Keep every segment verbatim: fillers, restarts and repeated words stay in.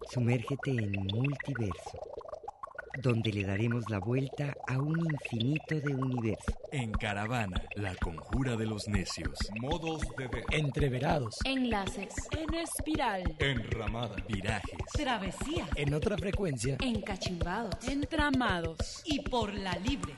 Sumérgete en Multiverso, donde le daremos la vuelta a un infinito de universo. En Caravana, la conjura de los necios. Modos de ver. Entreverados. Enlaces. En espiral. Enramada. Virajes. Travesías. En otra frecuencia. Encachimbados. Entramados. Y por la libre.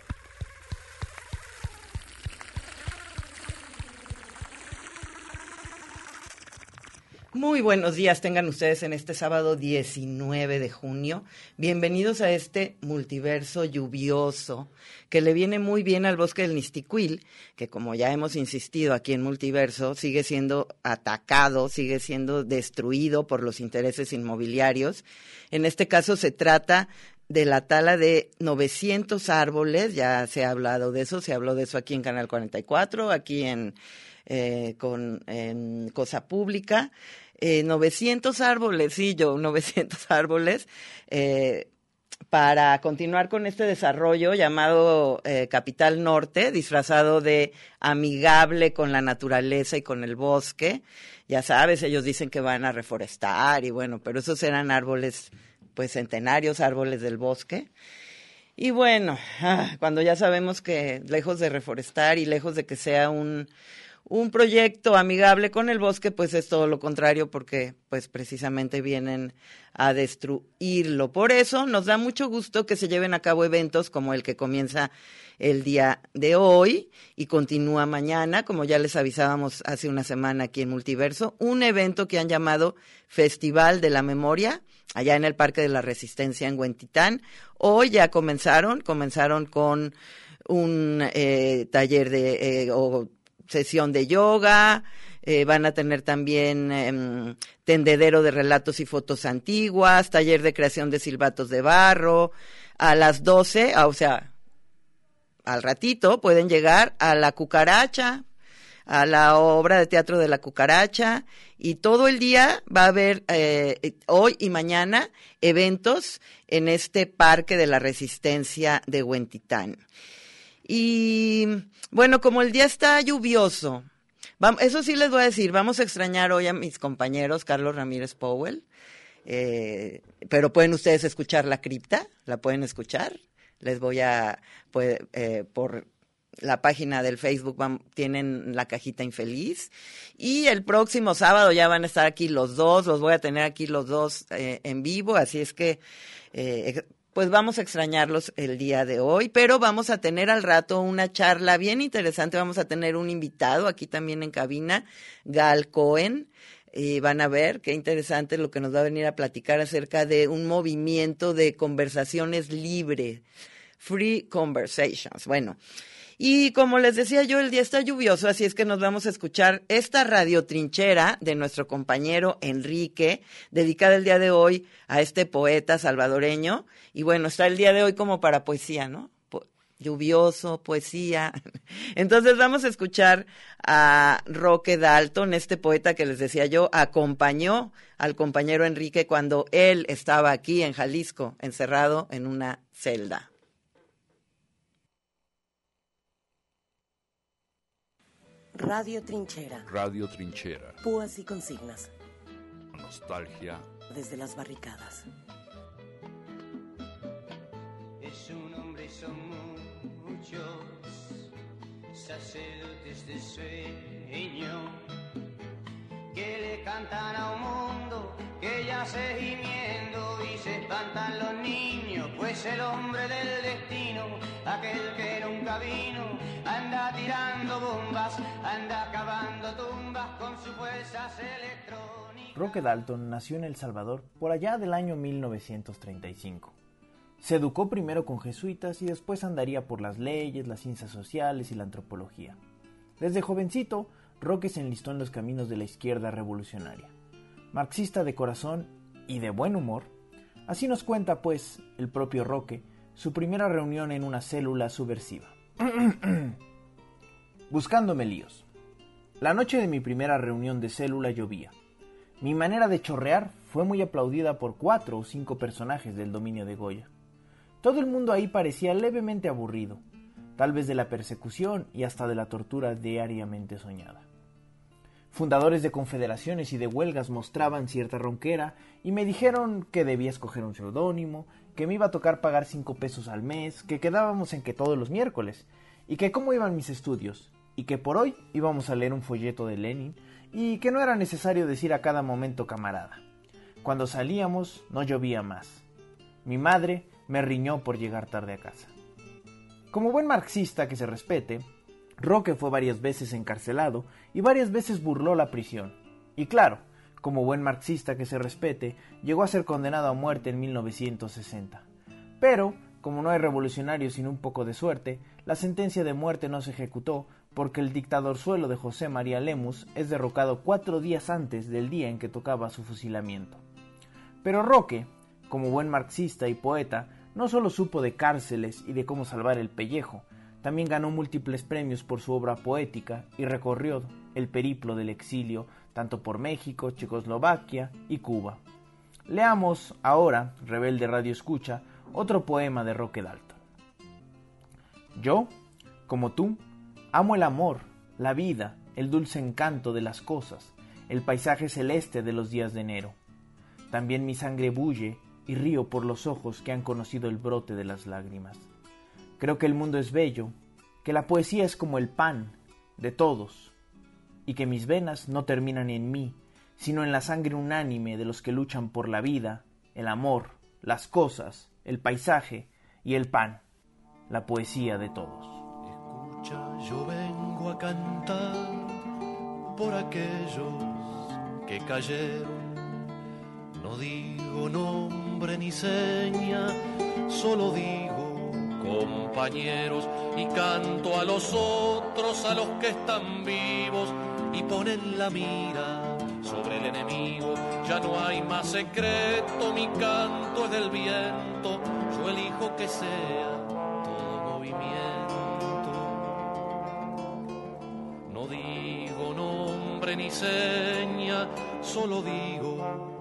Muy buenos días tengan ustedes en este sábado diecinueve de junio. Bienvenidos a este multiverso lluvioso que le viene muy bien al bosque del Nistiquil, que como ya hemos insistido aquí en Multiverso, sigue siendo atacado, sigue siendo destruido por los intereses inmobiliarios. En este caso se trata de la tala de novecientos árboles, ya se ha hablado de eso, se habló de eso aquí en Canal cuarenta y cuatro, aquí en, eh, con, en Cosa Pública. Eh, novecientos árboles, sí, yo, novecientos árboles, eh, para continuar con este desarrollo llamado eh, Capital Norte, disfrazado de amigable con la naturaleza y con el bosque. Ya sabes, ellos dicen que van a reforestar y bueno, pero esos eran árboles, pues centenarios, árboles del bosque. Y bueno, ah, cuando ya sabemos que lejos de reforestar y lejos de que sea un... un proyecto amigable con el bosque, pues es todo lo contrario porque pues precisamente vienen a destruirlo. Por eso nos da mucho gusto que se lleven a cabo eventos como el que comienza el día de hoy y continúa mañana, como ya les avisábamos hace una semana aquí en Multiverso, un evento que han llamado Festival de la Memoria, allá en el Parque de la Resistencia en Huentitán. Hoy ya comenzaron, comenzaron con un eh, taller de... Eh, o, sesión de yoga, eh, van a tener también eh, tendedero de relatos y fotos antiguas, taller de creación de silbatos de barro, a las doce, ah, o sea, al ratito pueden llegar a La Cucaracha, a la obra de teatro de La Cucaracha, y todo el día va a haber, eh, hoy y mañana, eventos en este Parque de la Resistencia de Huentitán. Y bueno, como el día está lluvioso, vamos, eso sí les voy a decir, vamos a extrañar hoy a mis compañeros Carlos Ramírez Powell, eh, pero pueden ustedes escuchar la cripta, la pueden escuchar, les voy a, pues, eh, por la página del Facebook van, tienen la cajita infeliz, y el próximo sábado ya van a estar aquí los dos, los voy a tener aquí los dos eh, en vivo, así es que... Eh, Pues vamos a extrañarlos el día de hoy, pero vamos a tener al rato una charla bien interesante. Vamos a tener un invitado aquí también en cabina, Gal Cohen. Y van a ver qué interesante lo que nos va a venir a platicar acerca de un movimiento de conversaciones libres, free conversations. Bueno, y como les decía yo, el día está lluvioso, así es que nos vamos a escuchar esta radiotrinchera de nuestro compañero Enrique, dedicada el día de hoy a este poeta salvadoreño. Y bueno, está el día de hoy como para poesía, ¿no? Po- lluvioso, poesía. Entonces vamos a escuchar a Roque Dalton, este poeta que les decía yo, acompañó al compañero Enrique cuando él estaba aquí en Jalisco, encerrado en una celda. Radio Trinchera. Radio Trinchera. Púas y consignas. Nostalgia. Desde las barricadas. Es un hombre y son muchos sacerdotes de sueño que le cantan a un mundo que ya se gimiendo y se espantan los niños, pues el hombre del destino, aquel que nunca vino, anda tirando bombas, anda cavando tumbas con sus fuerzas electrónicas. Roque Dalton nació en El Salvador por allá del año mil novecientos treinta y cinco. Se educó primero con jesuitas y después andaría por las leyes, las ciencias sociales y la antropología. Desde jovencito, Roque se enlistó en los caminos de la izquierda revolucionaria. Marxista de corazón y de buen humor, así nos cuenta, pues, el propio Roque, su primera reunión en una célula subversiva. Buscándome líos. La noche de mi primera reunión de célula llovía. Mi manera de chorrear fue muy aplaudida por cuatro o cinco personajes del dominio de Goya. Todo el mundo ahí parecía levemente aburrido, tal vez de la persecución y hasta de la tortura diariamente soñada. Fundadores de confederaciones y de huelgas mostraban cierta ronquera y me dijeron que debía escoger un seudónimo, que me iba a tocar pagar cinco pesos al mes, que quedábamos en que todos los miércoles, y que cómo iban mis estudios, y que por hoy íbamos a leer un folleto de Lenin, y que no era necesario decir a cada momento camarada. Cuando salíamos no llovía más. Mi madre me riñó por llegar tarde a casa. Como buen marxista que se respete, Roque fue varias veces encarcelado y varias veces burló la prisión. Y claro, como buen marxista que se respete, llegó a ser condenado a muerte en mil novecientos sesenta. Pero, como no hay revolucionario sin un poco de suerte, la sentencia de muerte no se ejecutó porque el dictadorzuelo de José María Lemus es derrocado cuatro días antes del día en que tocaba su fusilamiento. Pero Roque, como buen marxista y poeta, no solo supo de cárceles y de cómo salvar el pellejo, también ganó múltiples premios por su obra poética y recorrió el periplo del exilio tanto por México, Checoslovaquia y Cuba. Leamos ahora, rebelde Radio Escucha, otro poema de Roque Dalton. Yo, como tú, amo el amor, la vida, el dulce encanto de las cosas, el paisaje celeste de los días de enero. También mi sangre bulle y río por los ojos que han conocido el brote de las lágrimas. Creo que el mundo es bello, que la poesía es como el pan de todos, y que mis venas no terminan en mí, sino en la sangre unánime de los que luchan por la vida, el amor, las cosas, el paisaje y el pan, la poesía de todos. Escucha, yo vengo a cantar por aquellos que cayeron. No digo nombre ni seña, solo digo compañeros, y canto a los otros, a los que están vivos y ponen la mira sobre el enemigo. Ya no hay más secreto, mi canto es del viento, yo elijo que sea todo movimiento. No digo nombre ni seña, solo digo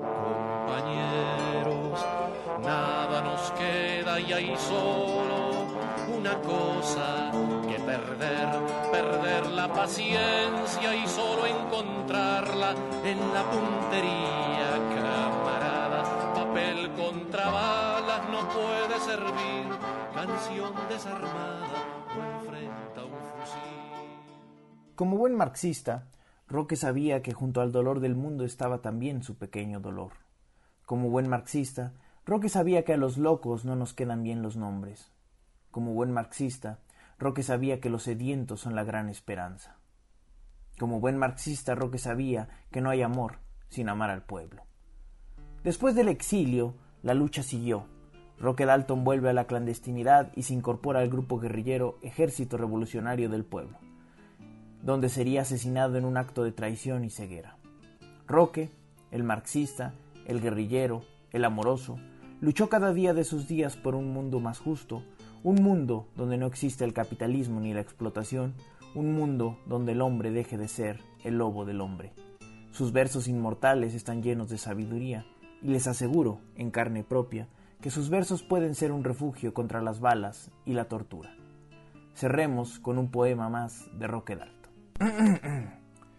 compañeros. Nada nos queda y hay solo una cosa que perder, perder la paciencia y solo encontrarla en la puntería, camarada. Papel contra balas no puede servir, canción desarmada o enfrenta un fusil. Como buen marxista, Roque sabía que junto al dolor del mundo estaba también su pequeño dolor. Como buen marxista, Roque sabía que a los locos no nos quedan bien los nombres. Como buen marxista, Roque sabía que los sedientos son la gran esperanza. Como buen marxista, Roque sabía que no hay amor sin amar al pueblo. Después del exilio, la lucha siguió. Roque Dalton vuelve a la clandestinidad y se incorpora al grupo guerrillero Ejército Revolucionario del Pueblo, donde sería asesinado en un acto de traición y ceguera. Roque, el marxista, el guerrillero, el amoroso, luchó cada día de sus días por un mundo más justo, un mundo donde no existe el capitalismo ni la explotación, un mundo donde el hombre deje de ser el lobo del hombre. Sus versos inmortales están llenos de sabiduría, y les aseguro, en carne propia, que sus versos pueden ser un refugio contra las balas y la tortura. Cerremos con un poema más de Roque Dalton.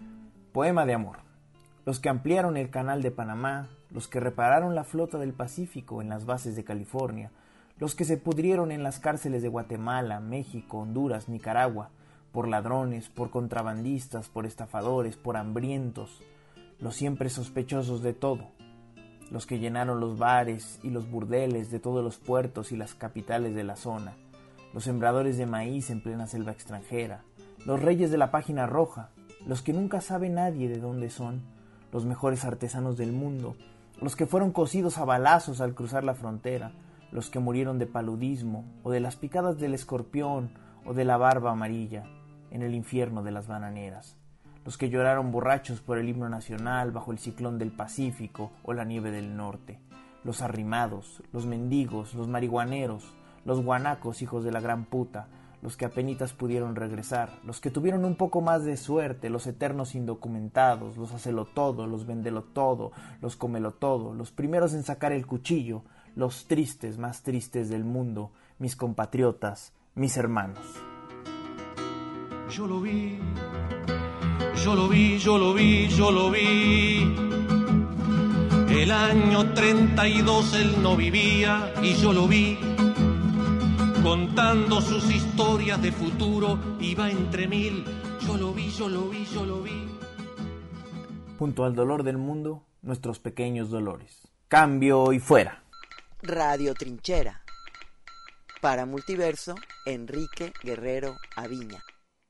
Poema de amor. Los que ampliaron el canal de Panamá, los que repararon la flota del Pacífico en las bases de California, los que se pudrieron en las cárceles de Guatemala, México, Honduras, Nicaragua, por ladrones, por contrabandistas, por estafadores, por hambrientos, los siempre sospechosos de todo, los que llenaron los bares y los burdeles de todos los puertos y las capitales de la zona, los sembradores de maíz en plena selva extranjera, los reyes de la página roja, los que nunca sabe nadie de dónde son, los mejores artesanos del mundo, los que fueron cosidos a balazos al cruzar la frontera, los que murieron de paludismo o de las picadas del escorpión o de la barba amarilla en el infierno de las bananeras, los que lloraron borrachos por el himno nacional bajo el ciclón del Pacífico o la nieve del norte, los arrimados, los mendigos, los marihuaneros, los guanacos hijos de la gran puta, los que apenitas pudieron regresar, los que tuvieron un poco más de suerte, los eternos indocumentados, los hacelo todo, los vendelo todo, los comelo todo, los primeros en sacar el cuchillo, los tristes más tristes del mundo, mis compatriotas, mis hermanos. Yo lo vi, yo lo vi, yo lo vi, yo lo vi. El año treinta y dos él no vivía y yo lo vi. Contando sus historias de futuro, iba entre mil. Yo lo vi, yo lo vi, yo lo vi. Junto al dolor del mundo, nuestros pequeños dolores. Cambio y fuera. Radio Trinchera. Para Multiverso, Enrique Guerrero Aviña.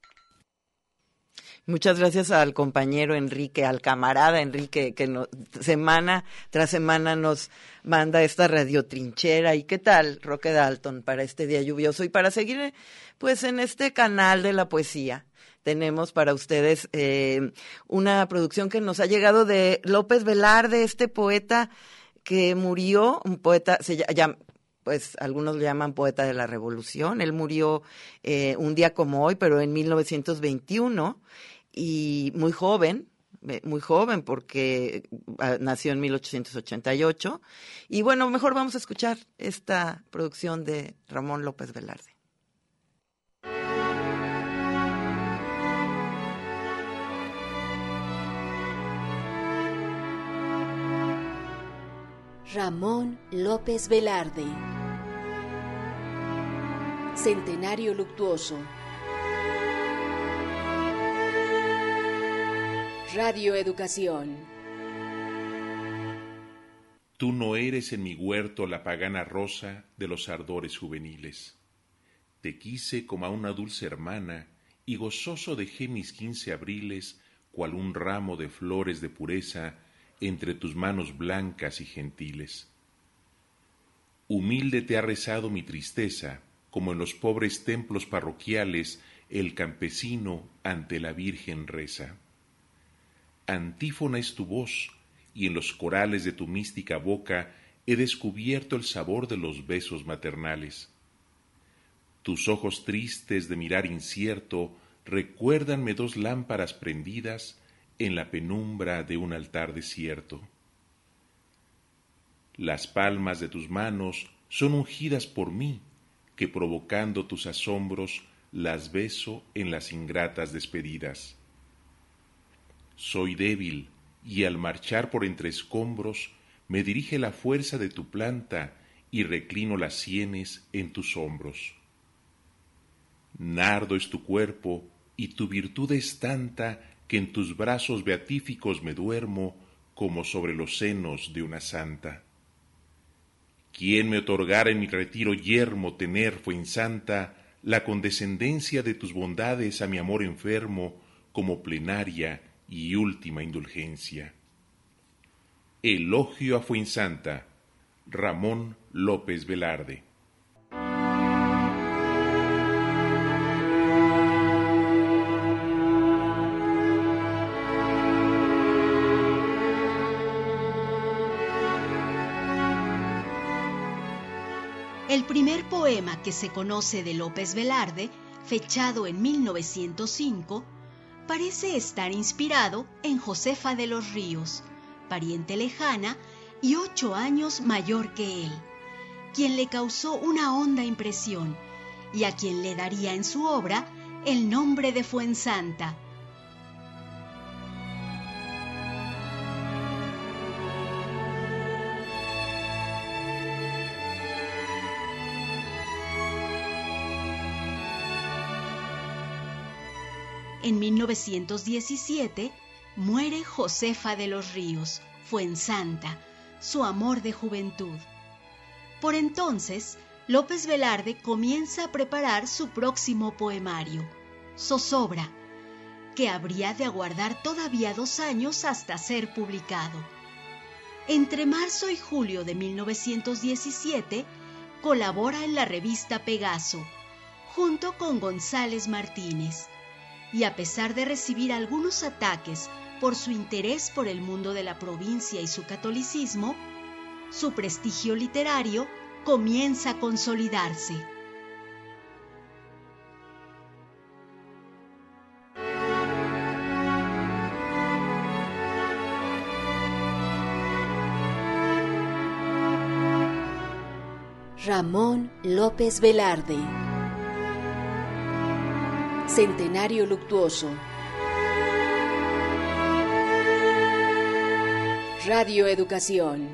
Muchas gracias al compañero Enrique, al camarada Enrique, que no, semana tras semana nos manda esta Radio Trinchera. ¿Y qué tal, Roque Dalton, para este día lluvioso? Y para seguir, pues, en este canal de la poesía, tenemos para ustedes eh, una producción que nos ha llegado de López Velarde, este poeta que murió, un poeta, se llama, pues algunos le llaman poeta de la Revolución. Él murió eh, un día como hoy, pero en mil novecientos veintiuno, y muy joven, muy joven porque nació en mil ochocientos ochenta y ocho. Y bueno, mejor vamos a escuchar esta producción de Ramón López Velarde. Ramón López Velarde. Centenario luctuoso. Radio Educación. Tú no eres en mi huerto la pagana rosa de los ardores juveniles. Te quise como a una dulce hermana y gozoso dejé mis quince abriles cual un ramo de flores de pureza entre tus manos blancas y gentiles. Humilde te ha rezado mi tristeza, como en los pobres templos parroquiales el campesino ante la Virgen reza. Antífona es tu voz, y en los corales de tu mística boca he descubierto el sabor de los besos maternales. Tus ojos tristes de mirar incierto recuérdanme dos lámparas prendidas en la penumbra de un altar desierto. Las palmas de tus manos son ungidas por mí, que provocando tus asombros las beso en las ingratas despedidas. Soy débil, y al marchar por entre escombros me dirige la fuerza de tu planta y reclino las sienes en tus hombros. Nardo es tu cuerpo, y tu virtud es tanta que en tus brazos beatíficos me duermo como sobre los senos de una santa. ¿Quién me otorgara en mi retiro yermo tener, fuensanta, la condescendencia de tus bondades a mi amor enfermo como plenaria y última indulgencia? Elogio a Fuensanta, Ramón López Velarde. El primer poema que se conoce de López Velarde, fechado en mil novecientos cinco, parece estar inspirado en Josefa de los Ríos, pariente lejana y ocho años mayor que él, quien le causó una honda impresión y a quien le daría en su obra el nombre de Fuensanta. En mil novecientos diecisiete muere Josefa de los Ríos, Fuensanta, su amor de juventud. Por entonces, López Velarde comienza a preparar su próximo poemario, Zozobra, que habría de aguardar todavía dos años hasta ser publicado. Entre marzo y julio de mil novecientos diecisiete, colabora en la revista Pegaso, junto con González Martínez. Y a pesar de recibir algunos ataques por su interés por el mundo de la provincia y su catolicismo, su prestigio literario comienza a consolidarse. Ramón López Velarde. Centenario luctuoso. Radio Educación.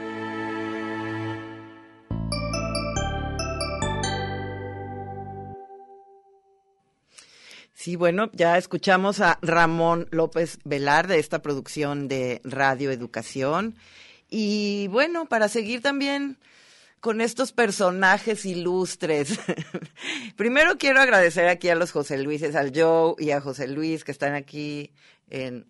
Sí, bueno, ya escuchamos a Ramón López Velar de esta producción de Radio Educación. Y bueno, para seguir también con estos personajes ilustres. Primero quiero agradecer aquí a los José Luises, al Joe y a José Luis que están aquí en...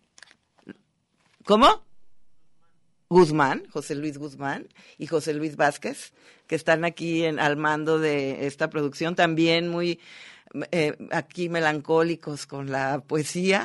¿Cómo? Guzmán, José Luis Guzmán y José Luis Vázquez, que están aquí en, al mando de esta producción, también muy eh, aquí melancólicos con la poesía.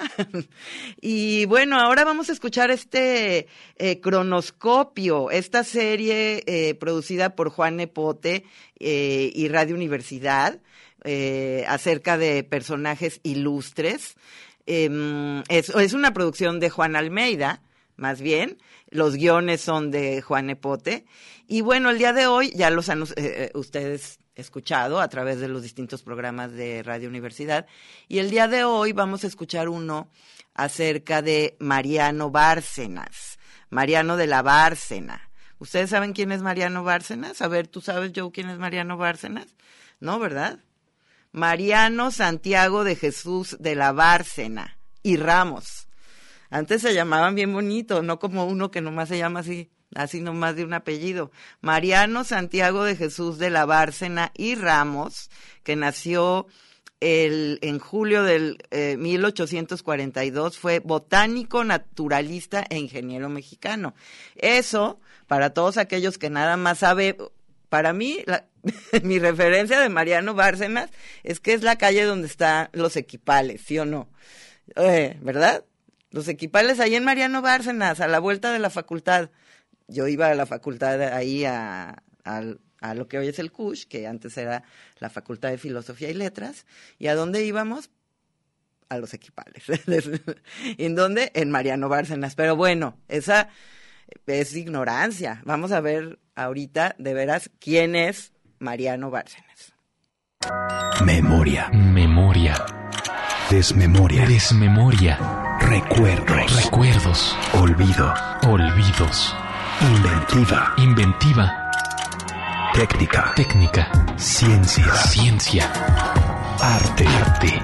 Y bueno, ahora vamos a escuchar este eh, Cronoscopio, esta serie eh, producida por Juan Nepote eh, y Radio Universidad, eh, acerca de personajes ilustres. Eh, es, es una producción de Juan Almeida, más bien. Los guiones son de Juan Nepote. Y bueno, el día de hoy ya los han eh, ustedes escuchado a través de los distintos programas de Radio Universidad. Y el día de hoy vamos a escuchar uno acerca de Mariano Bárcenas. Mariano de la Bárcena. ¿Ustedes saben quién es Mariano Bárcenas? A ver, ¿tú sabes, Joe, quién es Mariano Bárcenas? No, ¿verdad? Mariano Santiago de Jesús de la Bárcena y Ramos. Antes se llamaban bien bonito, no como uno que nomás se llama así, así nomás de un apellido. Mariano Santiago de Jesús de la Bárcena y Ramos, que nació el, en julio del eh, mil ochocientos cuarenta y dos, fue botánico, naturalista e ingeniero mexicano. Eso, para todos aquellos que nada más saben, para mí, la, mi referencia de Mariano Bárcenas es que es la calle donde están los Equipales, ¿sí o no? Eh, ¿verdad? Los Equipales ahí en Mariano Bárcenas, a la vuelta de la facultad. Yo iba a la facultad ahí a, a, a lo que hoy es el C U S H, que antes era la Facultad de Filosofía y Letras. ¿Y a dónde íbamos? A los Equipales. ¿En dónde? En Mariano Bárcenas. Pero bueno, esa es ignorancia. Vamos a ver ahorita, de veras, quién es Mariano Bárcenas. Memoria. Memoria. Desmemoria. Desmemoria. Recuerdos. Recuerdos. Olvido. Olvidos. Inventiva. Inventiva. Técnica. Técnica. Ciencia. Ciencia. Arte. Arte.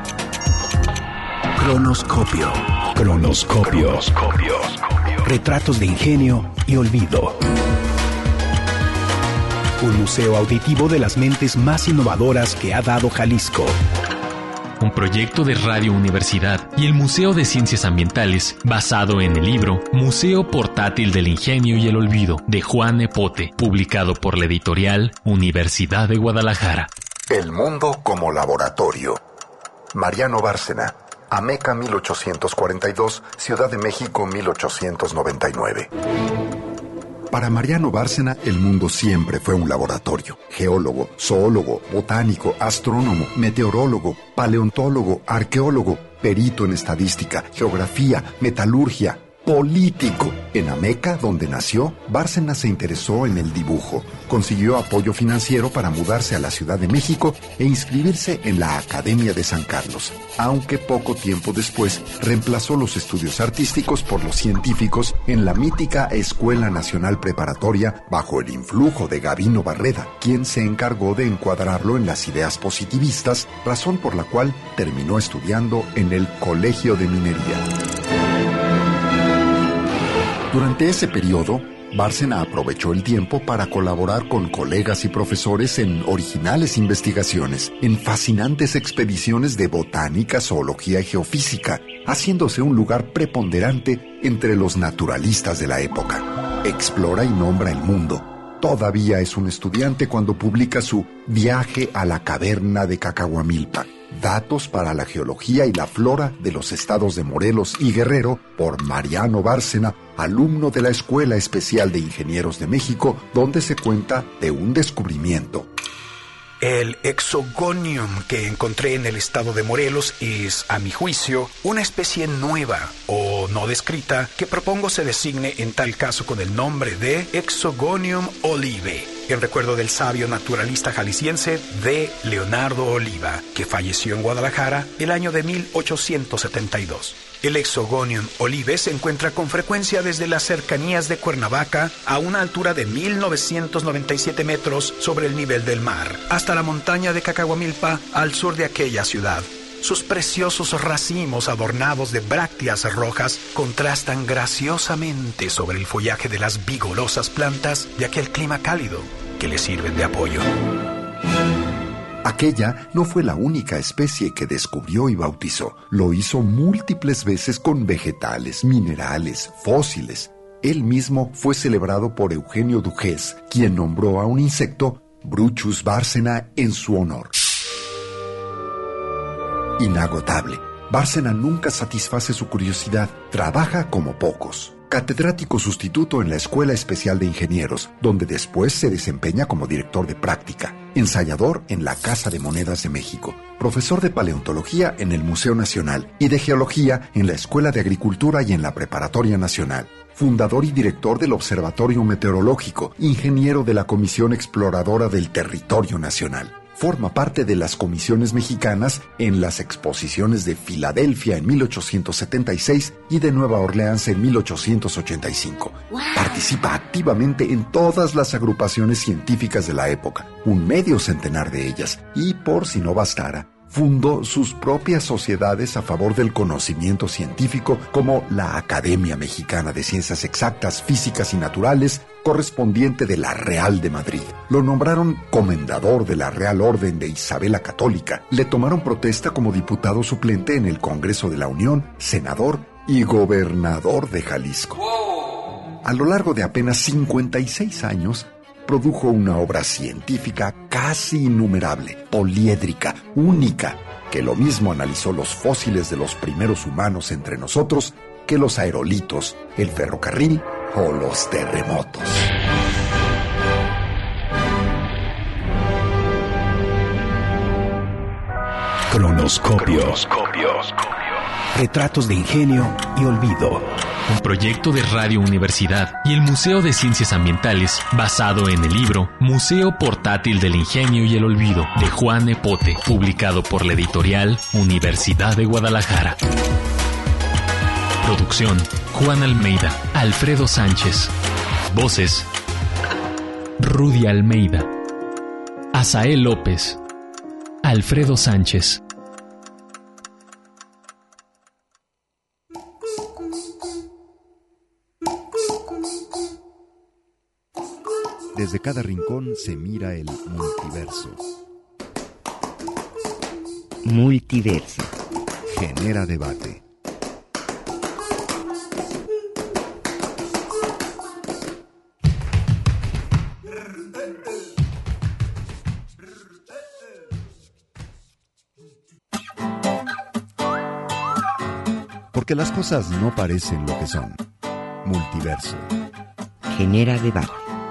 Cronoscopio. Cronoscopio. Cronoscopio. Retratos de ingenio y olvido. Un museo auditivo de las mentes más innovadoras que ha dado Jalisco. Un proyecto de Radio Universidad y el Museo de Ciencias Ambientales basado en el libro Museo Portátil del Ingenio y el Olvido de Juan Nepote, publicado por la editorial Universidad de Guadalajara. El mundo como laboratorio. Mariano Bárcena, Ameca mil ochocientos cuarenta y dos, Ciudad de México mil ochocientos noventa y nueve. Para Mariano Bárcena, el mundo siempre fue un laboratorio. Geólogo, zoólogo, botánico, astrónomo, meteorólogo, paleontólogo, arqueólogo, perito en estadística, geografía, metalurgia, político. En Ameca, donde nació, Bárcena se interesó en el dibujo. Consiguió apoyo financiero para mudarse a la Ciudad de México e inscribirse en la Academia de San Carlos, aunque poco tiempo después reemplazó los estudios artísticos por los científicos en la mítica Escuela Nacional Preparatoria bajo el influjo de Gavino Barreda, quien se encargó de encuadrarlo en las ideas positivistas, razón por la cual terminó estudiando en el Colegio de Minería. Durante ese periodo, Bárcena aprovechó el tiempo para colaborar con colegas y profesores en originales investigaciones, en fascinantes expediciones de botánica, zoología y geofísica, haciéndose un lugar preponderante entre los naturalistas de la época. Explora y nombra el mundo. Todavía es un estudiante cuando publica su Viaje a la caverna de Cacahuamilpa. Datos para la geología y la flora de los estados de Morelos y Guerrero por Mariano Bárcena, alumno de la Escuela Especial de Ingenieros de México, donde se cuenta de un descubrimiento. El Exogonium que encontré en el estado de Morelos es, a mi juicio, una especie nueva o no descrita que propongo se designe en tal caso con el nombre de Exogonium olive, en recuerdo del sabio naturalista jalisciense D. Leonardo Oliva, que falleció en Guadalajara el año de mil ochocientos setenta y dos. El Exogonium olive se encuentra con frecuencia desde las cercanías de Cuernavaca a una altura de mil novecientos noventa y siete metros sobre el nivel del mar, hasta la montaña de Cacahuamilpa al sur de aquella ciudad. Sus preciosos racimos adornados de brácteas rojas contrastan graciosamente sobre el follaje de las vigorosas plantas de aquel clima cálido que le sirven de apoyo. Aquella no fue la única especie que descubrió y bautizó. Lo hizo múltiples veces con vegetales, minerales, fósiles. Él mismo fue celebrado por Eugenio Dugés, quien nombró a un insecto Bruchus Bárcena en su honor. Inagotable, Bárcena nunca satisface su curiosidad. Trabaja como pocos. Catedrático sustituto en la Escuela Especial de Ingenieros, donde después se desempeña como director de práctica. Ensayador en la Casa de Monedas de México. Profesor de Paleontología en el Museo Nacional y de Geología en la Escuela de Agricultura y en la Preparatoria Nacional. Fundador y director del Observatorio Meteorológico. Ingeniero de la Comisión Exploradora del Territorio Nacional. Forma parte de las comisiones mexicanas en las exposiciones de Filadelfia en mil ochocientos setenta y seis y de Nueva Orleans en mil ochocientos ochenta y cinco. Wow. Participa activamente en todas las agrupaciones científicas de la época, un medio centenar de ellas, y por si no bastara, fundó sus propias sociedades a favor del conocimiento científico, como la Academia Mexicana de Ciencias Exactas, Físicas y Naturales, correspondiente de la Real de Madrid. Lo nombraron comendador de la Real Orden de Isabel la Católica. Le tomaron protesta como diputado suplente en el Congreso de la Unión, senador y gobernador de Jalisco. A lo largo de apenas cincuenta y seis años, produjo una obra científica casi innumerable, poliédrica, única, que lo mismo analizó los fósiles de los primeros humanos entre nosotros que los aerolitos, el ferrocarril o los terremotos. Cronoscopio. Cronoscopio. Retratos de ingenio y olvido. Un proyecto de Radio Universidad y el Museo de Ciencias Ambientales basado en el libro Museo Portátil del Ingenio y el Olvido de Juan Epote, publicado por la editorial Universidad de Guadalajara. Producción: Juan Almeida, Alfredo Sánchez. Voces: Rudy Almeida, Asael López, Alfredo Sánchez. Desde cada rincón se mira el multiverso. Multiverso. Genera debate. Porque las cosas no parecen lo que son. Multiverso. Genera debate.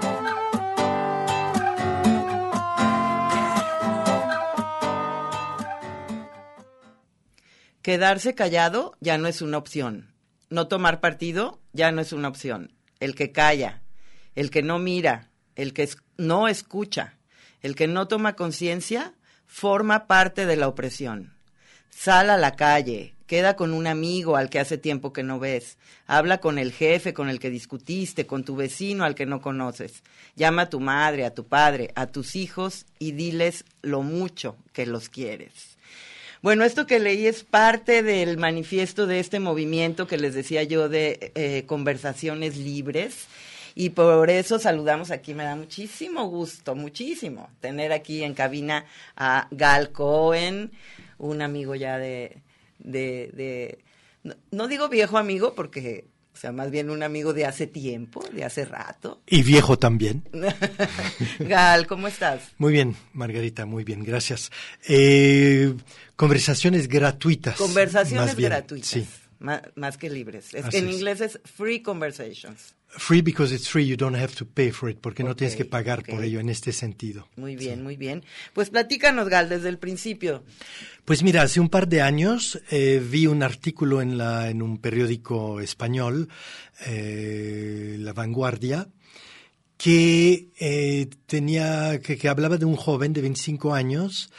Quedarse callado ya no es una opción. No tomar partido ya no es una opción. El que calla, el que no mira, el que es, no escucha, el que no toma conciencia, forma parte de la opresión. Sal a la calle, queda con un amigo al que hace tiempo que no ves, habla con el jefe con el que discutiste, con tu vecino al que no conoces. Llama a tu madre, a tu padre, a tus hijos y diles lo mucho que los quieres. Bueno, esto que leí es parte del manifiesto de este movimiento que les decía yo de eh, conversaciones libres, y por eso saludamos aquí, me da muchísimo gusto, muchísimo, tener aquí en cabina a Gal Cohen, un amigo ya de, de, de no, no digo viejo amigo porque, o sea, más bien un amigo de hace tiempo, de hace rato. Y viejo también. Gal, ¿cómo estás? Muy bien, Margarita, muy bien, gracias. Eh, conversaciones gratuitas. Conversaciones bien, gratuitas, sí. más, más que libres. Es, Así en es. inglés es free conversations. Free because it's free, you don't have to pay for it, porque Okay, no tienes que pagar okay. por ello en este sentido. Muy bien, Sí. muy bien. Pues platícanos, Gal, desde el principio. Pues mira, hace un par de años eh, vi un artículo en, la, en un periódico español, eh, La Vanguardia, que, eh, tenía, que, que hablaba de un joven de veinticinco años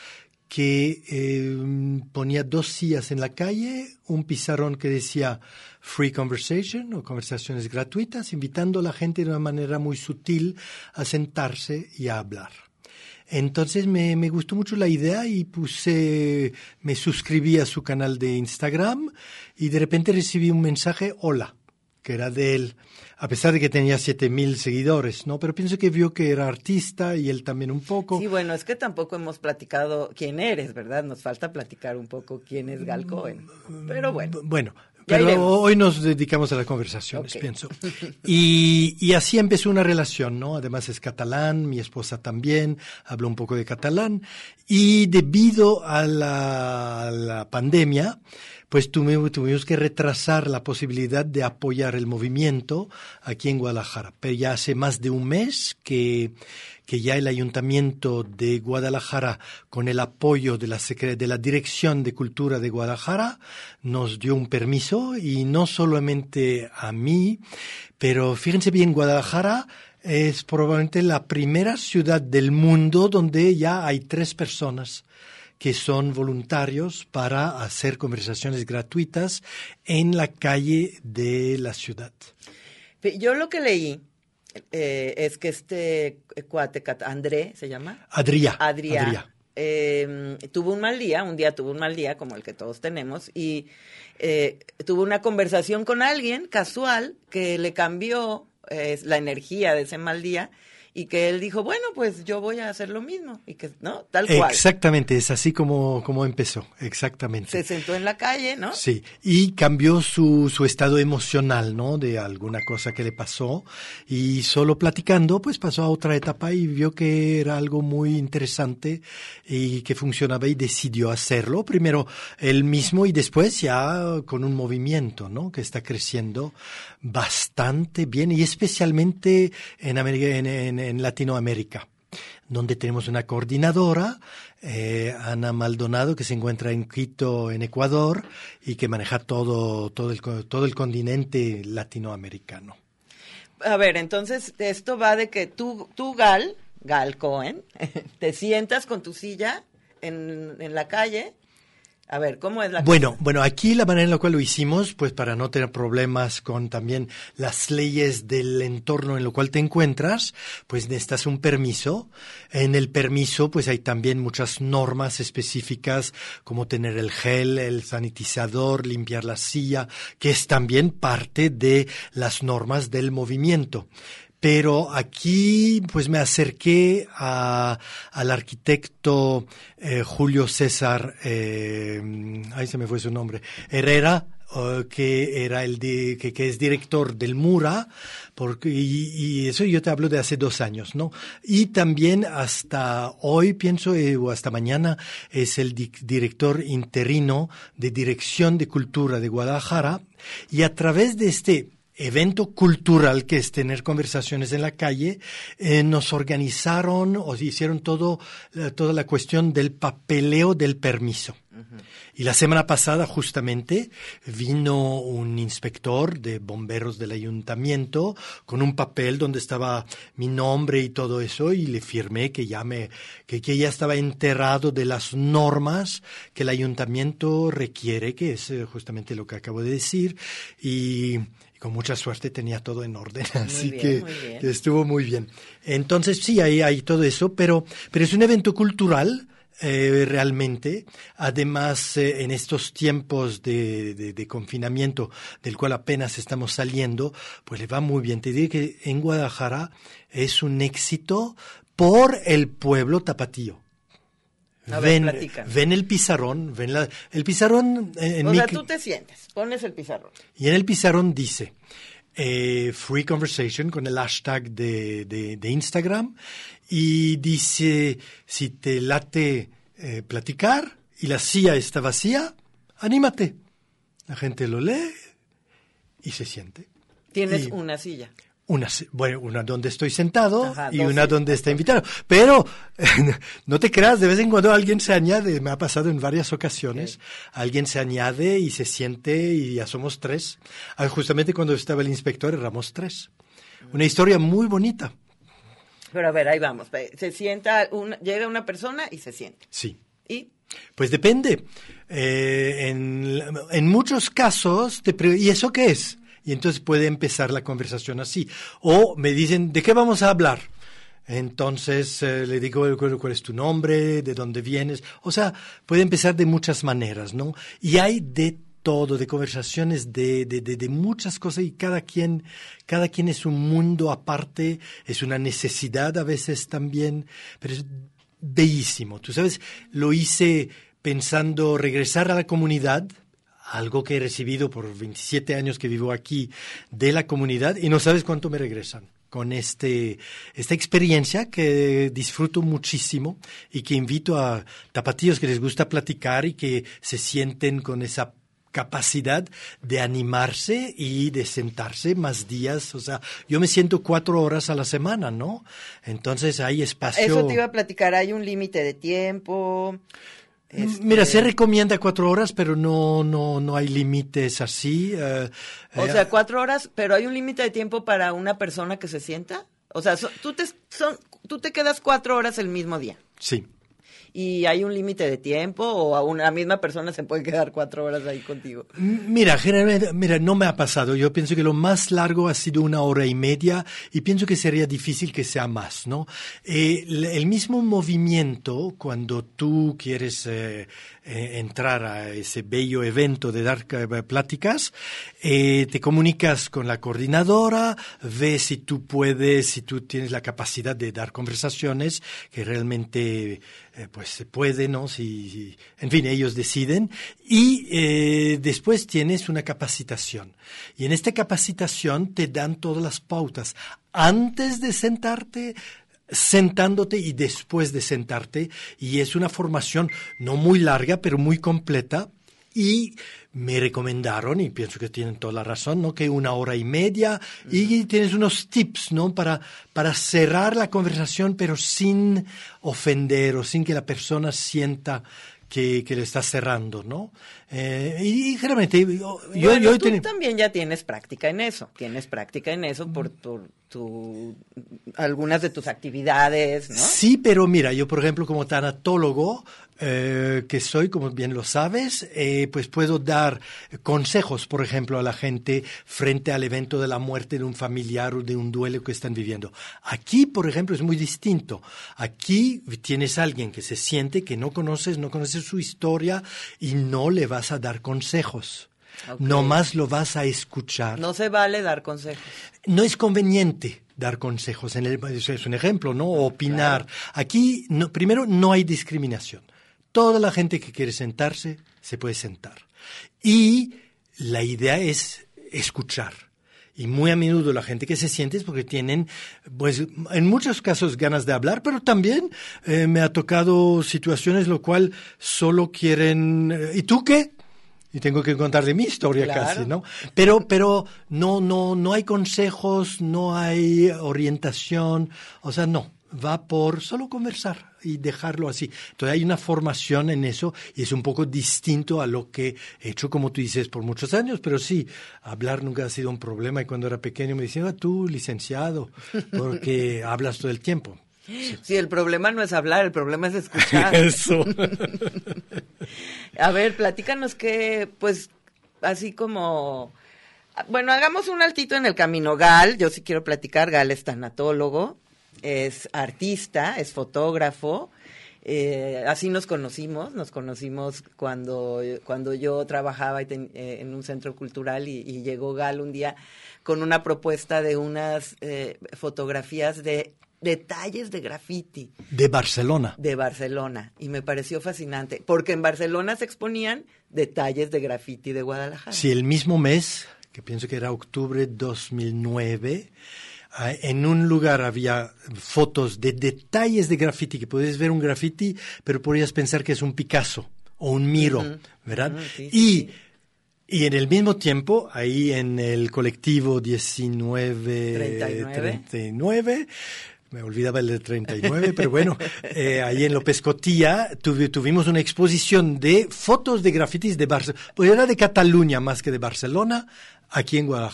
que eh, ponía dos sillas en la calle, un pizarrón que decía Free Conversation o conversaciones gratuitas, invitando a la gente de una manera muy sutil a sentarse y a hablar. Entonces me, me gustó mucho la idea y puse, me suscribí a su canal de Instagram y de repente recibí un mensaje, hola, que era de él, a pesar de que tenía siete mil seguidores, ¿no? Pero pienso que vio que era artista y él también un poco. Sí, bueno, es que tampoco hemos platicado quién eres, ¿verdad? Nos falta platicar un poco quién es Gal Cohen. Pero bueno. Bueno, pero hoy nos dedicamos a las conversaciones, okay. pienso. Y, y así empezó una relación, ¿no? Además es catalán, mi esposa también, habló un poco de catalán. Y debido a la, a la pandemia, pues tuvimos, tuvimos que retrasar la posibilidad de apoyar el movimiento aquí en Guadalajara. Pero ya hace más de un mes que, que ya el Ayuntamiento de Guadalajara, con el apoyo de la, de la Dirección de Cultura de Guadalajara, nos dio un permiso, y no solamente a mí, pero fíjense bien, Guadalajara es probablemente la primera ciudad del mundo donde ya hay tres personas que son voluntarios para hacer conversaciones gratuitas en la calle de la ciudad. Yo lo que leí eh, es que este cuate, André, ¿se llama? Adrià. Adrià. Adrià. Eh, tuvo un mal día, un día tuvo un mal día, como el que todos tenemos, y eh, tuvo una conversación con alguien casual que le cambió eh, la energía de ese mal día, y que él dijo, bueno, pues yo voy a hacer lo mismo, y que, ¿no? Tal cual. Exactamente, es así como, como empezó, exactamente. Se sentó en la calle, ¿no? Sí, y cambió su, su estado emocional, ¿no? De alguna cosa que le pasó, y solo platicando, pues pasó a otra etapa y vio que era algo muy interesante y que funcionaba y decidió hacerlo, primero él mismo y después ya con un movimiento, ¿no? Que está creciendo bastante bien, y especialmente en América, en, en en Latinoamérica, donde tenemos una coordinadora, eh, Ana Maldonado, que se encuentra en Quito, en Ecuador, y que maneja todo, todo, el, todo el continente latinoamericano. A ver, entonces esto va de que tú, tú Gal, Gal Cohen, te sientas con tu silla en, en la calle. A ver, ¿cómo es la Bueno, cosa? bueno, aquí la manera en la cual lo hicimos, pues para no tener problemas con también las leyes del entorno en lo cual te encuentras, pues necesitas un permiso. En el permiso, pues hay también muchas normas específicas, como tener el gel, el sanitizador, limpiar la silla, que es también parte de las normas del movimiento. Pero aquí pues me acerqué a, al arquitecto eh, Julio César, eh, ahí se me fue su nombre, Herrera, uh, que era el de, que, que es director del Mura, porque, y, y eso yo te hablo de hace dos años, ¿no? Y también hasta hoy, pienso, eh, o hasta mañana, es el di- director interino de Dirección de Cultura de Guadalajara, y a través de este evento cultural, que es tener conversaciones en la calle, eh, nos organizaron o hicieron todo, eh, toda la cuestión del papeleo del permiso. Uh-huh. Y la semana pasada justamente vino un inspector de bomberos del ayuntamiento con un papel donde estaba mi nombre y todo eso, y le firmé que ya me, que, que ya estaba enterado de las normas que el ayuntamiento requiere, que es eh, justamente lo que acabo de decir, y con mucha suerte tenía todo en orden, así bien, que, que estuvo muy bien. Entonces sí, hay, hay todo eso, pero, pero es un evento cultural eh, realmente. Además, eh, en estos tiempos de, de, de confinamiento, del cual apenas estamos saliendo, pues le va muy bien. Te diré que en Guadalajara es un éxito por el pueblo tapatío. A ver, ven, ven el pizarrón, ven la, el pizarrón. En o mi, sea, tú te sientes, pones el pizarrón. Y en el pizarrón dice eh, Free Conversation con el hashtag de, de, de Instagram, y dice, si te late eh, platicar y la silla está vacía, anímate. La gente lo lee y se siente. Tienes y, una silla. Una, bueno, una donde estoy sentado. Ajá, y una sillas. Donde está invitado. Pero no te creas, de vez en cuando alguien se añade, me ha pasado en varias ocasiones, okay. Alguien se añade y se siente y ya somos tres. Justamente cuando estaba el inspector éramos tres. Una historia muy bonita. Pero a ver, ahí vamos. Se sienta, una, llega una persona y se siente. Sí. ¿Y? Pues depende. Eh, en, en muchos casos, te pre- ¿y eso qué es? Y entonces puede empezar la conversación así. O me dicen, ¿de qué vamos a hablar? Entonces eh, le digo cuál, cuál es tu nombre, de dónde vienes. O sea, puede empezar de muchas maneras, ¿no? Y hay de todo, de conversaciones, de, de, de, de muchas cosas, y cada quien, cada quien es un mundo aparte, es una necesidad a veces también, pero es bellísimo. Tú sabes, lo hice pensando regresar a la comunidad, algo que he recibido por veintisiete años que vivo aquí de la comunidad, y no sabes cuánto me regresan con este, esta experiencia que disfruto muchísimo y que invito a tapatíos que les gusta platicar y que se sienten con esa capacidad de animarse y de sentarse más días. O sea, yo me siento cuatro horas a la semana, ¿no? Entonces hay espacio. Eso te iba a platicar, hay un límite de tiempo. Este... Mira, se recomienda cuatro horas, pero no, no, no hay límites así. Uh, o eh, sea, cuatro horas, pero hay un límite de tiempo para una persona que se sienta. O sea, so, tú te, son, tú te quedas cuatro horas el mismo día. Sí. ¿Y hay un límite de tiempo o a una misma persona se puede quedar cuatro horas ahí contigo? Mira, generalmente, mira, no me ha pasado. Yo pienso que lo más largo ha sido una hora y media y pienso que sería difícil que sea más, ¿no? Eh, el mismo movimiento, cuando tú quieres eh, eh, entrar a ese bello evento de dar eh, pláticas, eh, te comunicas con la coordinadora, ves si tú puedes, si tú tienes la capacidad de dar conversaciones que realmente... Eh, pues se puede, ¿no? Si, si, en fin, ellos deciden. Y eh, después tienes una capacitación. Y en esta capacitación te dan todas las pautas. Antes de sentarte, sentándote y después de sentarte. Y es una formación no muy larga, pero muy completa. Y me recomendaron, y pienso que tienen toda la razón, ¿no? Que una hora y media, uh-huh. Y tienes unos tips, ¿no? Para, para cerrar la conversación, pero sin ofender o sin que la persona sienta que, que le está cerrando, ¿no? Eh, y, y generalmente yo, bueno, yo, yo tú ten... también ya tienes práctica en eso, tienes práctica en eso por, por tu, algunas de tus actividades, ¿no? Sí, pero mira, yo por ejemplo como tanatólogo, eh, que soy, como bien lo sabes, eh, pues puedo dar consejos, por ejemplo, a la gente frente al evento de la muerte de un familiar o de un duelo que están viviendo. Aquí, por ejemplo, es muy distinto. Aquí tienes a alguien que se siente que no conoces, no conoces su historia y no le vas a dar consejos. Okay. No más lo vas a escuchar. No se vale dar consejos. No es conveniente dar consejos. En el, es un ejemplo, ¿no? O opinar. Claro. Aquí, no, primero, no hay discriminación. Toda la gente que quiere sentarse se puede sentar. Y la idea es escuchar. Y muy a menudo la gente que se siente es porque tienen, pues, en muchos casos ganas de hablar, pero también eh, me ha tocado situaciones lo cual solo quieren, eh, ¿y tú qué? Y tengo que contar de mi historia, claro. Casi, ¿no? Pero, pero no, no, no hay consejos, no hay orientación, o sea, no. Va por solo conversar y dejarlo así. Entonces hay una formación en eso y es un poco distinto a lo que he hecho, como tú dices, por muchos años. Pero sí, hablar nunca ha sido un problema. Y cuando era pequeño me decían, ah, tú, licenciado, porque hablas todo el tiempo. Sí. Sí, el problema no es hablar, el problema es escuchar. Eso. A ver, platícanos que, pues, así como... Bueno, hagamos un altito en el camino. Gal, yo sí quiero platicar, Gal es tanatólogo. Es artista, es fotógrafo, eh, así nos conocimos, nos conocimos cuando, cuando yo trabajaba ten, eh, en un centro cultural y, y llegó Gal un día con una propuesta de unas eh, fotografías de detalles de graffiti. De Barcelona. De Barcelona, y me pareció fascinante, porque en Barcelona se exponían detalles de graffiti de Guadalajara. Sí, el mismo mes, que pienso que era octubre dos mil nueve... En un lugar había fotos de detalles de graffiti, que puedes ver un graffiti, pero podrías pensar que es un Picasso o un Miro, uh-huh. ¿Verdad? Uh-huh, sí, y, sí. y en el mismo tiempo, ahí en el colectivo diecinueve treinta y nueve, me olvidaba el de treinta y nueve, pero bueno, eh, ahí en López Cotilla tuv- tuvimos una exposición de fotos de grafitis de Barcelona, pues era de Cataluña más que de Barcelona, aquí en Guadalajara.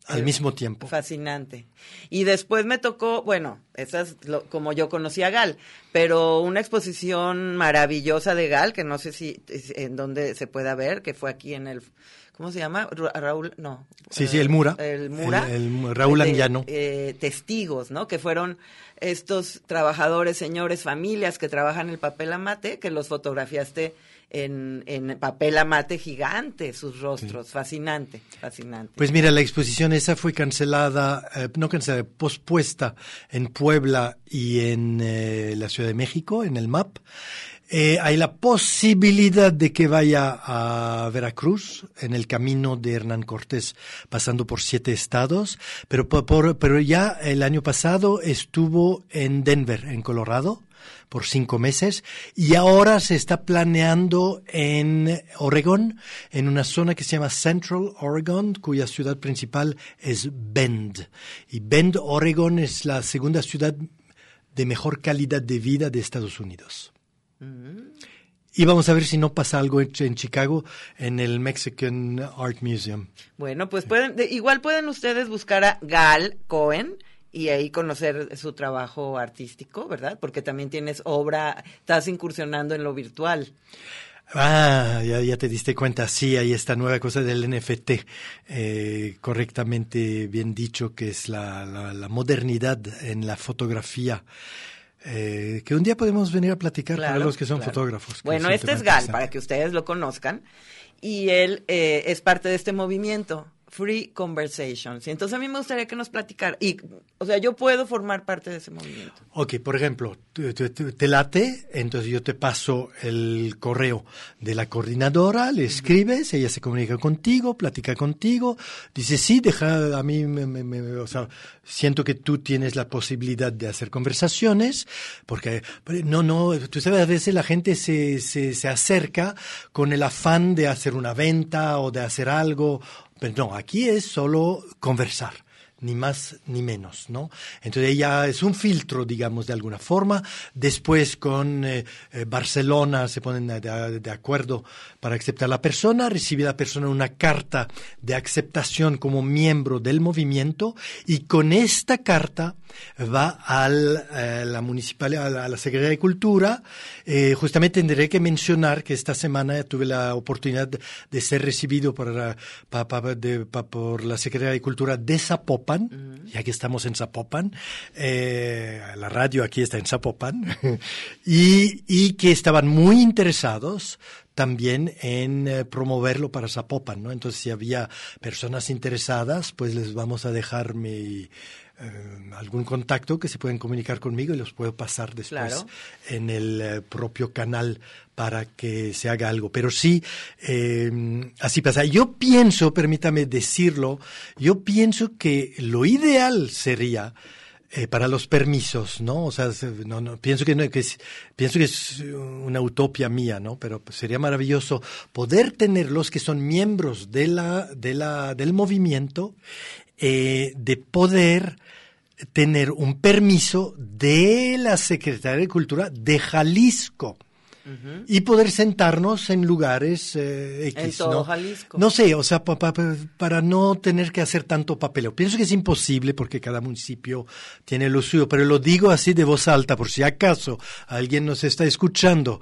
Al mismo tiempo. Fascinante. Y después me tocó, bueno, esa es lo, como yo conocí a Gal, pero una exposición maravillosa de Gal, que no sé si en dónde se pueda ver, que fue aquí en el, ¿cómo se llama? Raúl, no. Sí, sí, el Mura. El Mura. El, el Raúl Anguiano. Eh, testigos, ¿no? Que fueron estos trabajadores, señores, familias que trabajan el papel amate, que los fotografiaste En, en papel amate gigante, sus rostros, sí. fascinante, fascinante. Pues mira, la exposición esa fue cancelada, eh, no cancelada, pospuesta en Puebla y en eh, la Ciudad de México, en el M A P. Eh, hay la posibilidad de que vaya a Veracruz, en el camino de Hernán Cortés, pasando por siete estados, pero, por, pero ya el año pasado estuvo en Denver, en Colorado, por cinco meses, y ahora se está planeando en Oregón, en una zona que se llama Central Oregon, cuya ciudad principal es Bend. Y Bend, Oregón, es la segunda ciudad de mejor calidad de vida de Estados Unidos. Mm-hmm. Y vamos a ver si no pasa algo en Chicago, en el Mexican Art Museum. Bueno, pues pueden, de, igual pueden ustedes buscar a Gal Cohen, y ahí conocer su trabajo artístico, ¿verdad? Porque también tienes obra, estás incursionando en lo virtual. Ah, ya, ya te diste cuenta, sí, hay esta nueva cosa del N F T, eh, correctamente bien dicho, que es la, la, la modernidad en la fotografía. Eh, que un día podemos venir a platicar claro, para los que son claro. fotógrafos. Bueno, este es Gal, para que ustedes lo conozcan, y él eh, es parte de este movimiento, Free Conversations. Y entonces a mí me gustaría que nos platicara. Y, o sea, yo puedo formar parte de ese movimiento. Ok, por ejemplo, te, te, te late, entonces yo te paso el correo de la coordinadora, le escribes, ella se comunica contigo, platica contigo, dice, sí, deja, a mí, me, me, me, o sea, siento que tú tienes la posibilidad de hacer conversaciones, porque, no, no, tú sabes, a veces la gente se, se, se acerca con el afán de hacer una venta o de hacer algo. Pero no, aquí es solo conversar, ni más ni menos, ¿no? Entonces ella es un filtro, digamos, de alguna forma. Después con eh, eh, Barcelona se ponen de, de acuerdo para aceptar a la persona, recibe la persona una carta de aceptación como miembro del movimiento, y con esta carta va al, a la municipalidad, a la, a la Secretaría de Cultura. Eh, justamente tendré que mencionar que esta semana tuve la oportunidad de, de ser recibido por la, pa, pa, de, pa, por la Secretaría de Cultura de Zapopan, uh-huh. ya que estamos en Zapopan, eh, la radio aquí está en Zapopan, y, y que estaban muy interesados también en eh, promoverlo para Zapopan, ¿no? Entonces, si había personas interesadas, pues les vamos a dejar mi eh, algún contacto que se pueden comunicar conmigo y los puedo pasar después claro. en el eh, propio canal para que se haga algo. Pero sí, eh, así pasa. Yo pienso, permítame decirlo, yo pienso que lo ideal sería Eh, para los permisos, ¿no? O sea, no, no, pienso que no, que es, pienso que es una utopía mía, ¿no? Pero sería maravilloso poder tener los que son miembros de la, de la, del movimiento, eh, de poder tener un permiso de la Secretaría de Cultura de Jalisco. Uh-huh. Y poder sentarnos en lugares eh, X, en todo ¿no? Jalisco. No sé, o sea, pa, pa, para no tener que hacer tanto papeleo. Pienso que es imposible porque cada municipio tiene lo suyo, pero lo digo así de voz alta por si acaso alguien nos está escuchando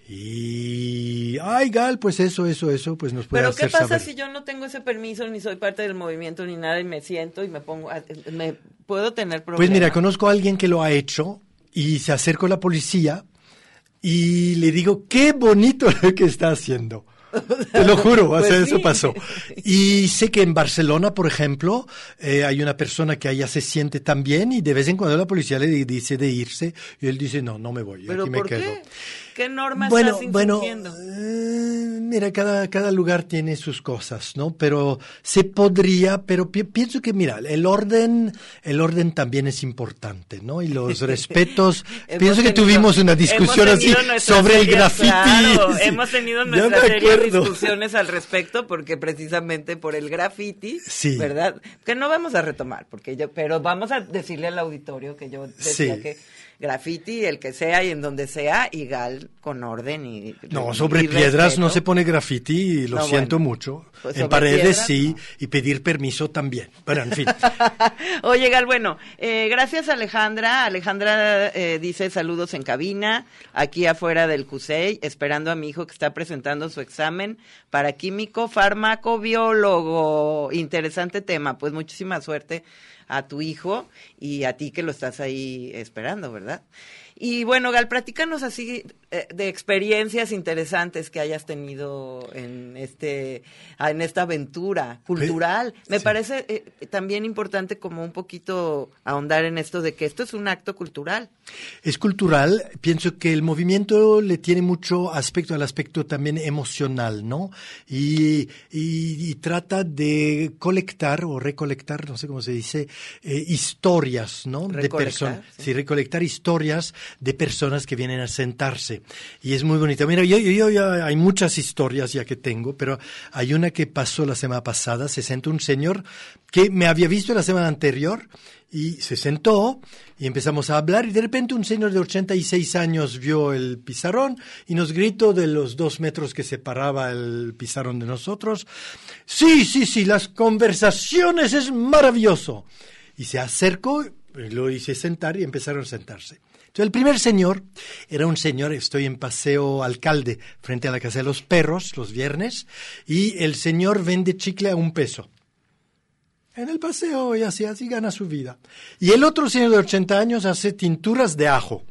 y, ay, Gal, pues eso, eso, eso, pues nos puede pero hacer ¿qué pasa saber. si yo no tengo ese permiso, ni soy parte del movimiento, ni nada, y me siento y me pongo, a, me puedo tener problemas? Pues mira, conozco a alguien que lo ha hecho y se acercó a la policía y le digo, qué bonito lo que está haciendo. Te lo juro, pues o sea, sí. Eso pasó. Y sé que en Barcelona, por ejemplo, eh, hay una persona que allá se siente tan bien y de vez en cuando la policía le dice de irse y él dice, no, no me voy, ¿pero aquí por me quedo. Qué? ¿Qué normas bueno, estás infringiendo? Bueno, eh, mira, cada, cada lugar tiene sus cosas, ¿no? Pero se podría, pero pi- pienso que, mira, el orden, el orden también es importante, ¿no? Y los respetos, pienso que tenido, tuvimos una discusión así sobre series, el graffiti. Claro, sí. hemos tenido nuestras serias discusiones al respecto, porque precisamente por el graffiti, sí. ¿verdad? Que no vamos a retomar, porque yo, pero vamos a decirle al auditorio que yo decía sí. que graffiti, el que sea y en donde sea, y Gal con orden y... No, y sobre y piedras respeto. no se pone grafiti, lo No, siento bueno. mucho. Pues en sobre paredes piedras, sí, no. y pedir permiso también. Pero en fin. Oye, Gal, bueno, eh, gracias Alejandra. Alejandra eh, dice saludos en cabina, aquí afuera del C U S E I, esperando a mi hijo que está presentando su examen para químico farmacobiólogo. Interesante tema, pues muchísima suerte a tu hijo y a ti que lo estás ahí esperando, ¿verdad? Y bueno, Gal, platícanos así eh, de experiencias interesantes que hayas tenido en este en esta aventura cultural. Me sí. parece eh, también importante como un poquito ahondar en esto de que esto es un acto cultural. Es cultural, pienso que el movimiento le tiene mucho aspecto al aspecto también emocional, ¿no? Y, y, y trata de colectar o recolectar, no sé cómo se dice, eh, historias, ¿no? De personas, sí. sí, recolectar historias de personas que vienen a sentarse. Y es muy bonito. Mira, yo, yo, yo ya hay muchas historias ya que tengo, pero hay una que pasó la semana pasada. Se sentó un señor que me había visto la semana anterior y se sentó y empezamos a hablar y de repente un señor de ochenta y seis años vio el pizarrón y nos gritó de los dos metros que separaba el pizarrón de nosotros: sí, sí, sí, las conversaciones es maravilloso. Y se acercó, lo hice sentar y empezaron a sentarse. Entonces, el primer señor era un señor, estoy en Paseo Alcalde, frente a la Casa de los Perros, los viernes, y el señor vende chicle a un peso. En el paseo y así, así gana su vida. Y el otro señor de ochenta años hace tinturas de ajo.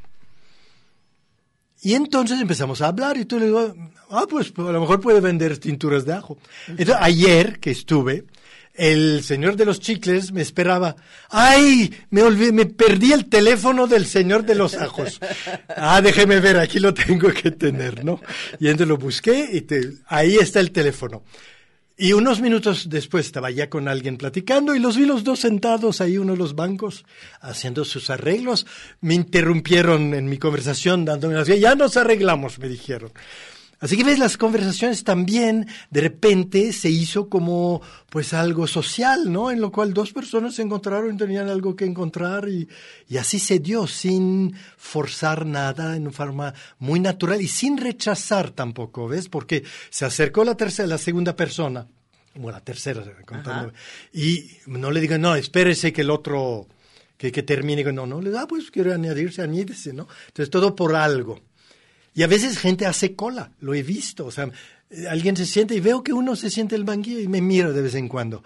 Y entonces empezamos a hablar y tú le digo, ah, pues a lo mejor puede vender tinturas de ajo. Entonces, ayer que estuve, el señor de los chicles me esperaba. ¡Ay! Me olvidé, me perdí el teléfono del señor de los ajos. Ah, déjeme ver, aquí lo tengo que tener, ¿no? Y entonces lo busqué y te, ahí está el teléfono. Y unos minutos después estaba ya con alguien platicando y los vi los dos sentados ahí, uno de los bancos, haciendo sus arreglos. Me interrumpieron en mi conversación dándome las gracias. Ya nos arreglamos, me dijeron. Así que ves, las conversaciones también de repente se hizo como pues algo social, ¿no? En lo cual dos personas se encontraron y tenían algo que encontrar y, y así se dio, sin forzar nada, en una forma muy natural y sin rechazar tampoco, ¿ves? Porque se acercó la tercera, la segunda persona, o la tercera, contando, y no le digan, no, espérese que el otro, que, que termine, no, no, le da, ah, pues quiere añadirse, añídese, ¿no? Entonces todo por algo. Y a veces gente hace cola, lo he visto, o sea, alguien se siente y veo que uno se siente en el banquillo y me miro de vez en cuando,